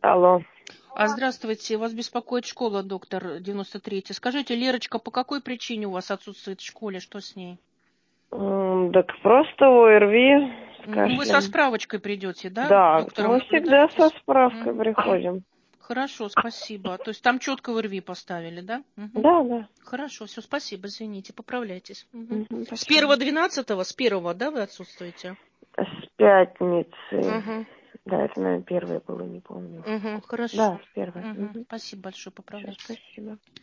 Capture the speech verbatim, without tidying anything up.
Алло. А здравствуйте, вас беспокоит школа, доктор девяносто третий. Скажите, Лерочка, по какой причине у вас отсутствует в школе? Что с ней? М, Так просто ОРВИ с Ну, вы со кашлем. справочкой придете, да? Да, Доктором мы всегда со наблюдаетесь? справкой Мгм. приходим. Хорошо, спасибо. То есть там четко в РВИ поставили, да? Мгм. Да, да. Хорошо, все, спасибо, извините, поправляйтесь. Мгм. Мгм, С спасибо. первого двенадцатого, с первого, да, вы отсутствуете? С пятницы. Угу. Да, это, наверное, первое было, не помню. Угу. Да, Хорошо. с первой. Угу. Угу. Спасибо большое, Все, поправляйтесь. спасибо.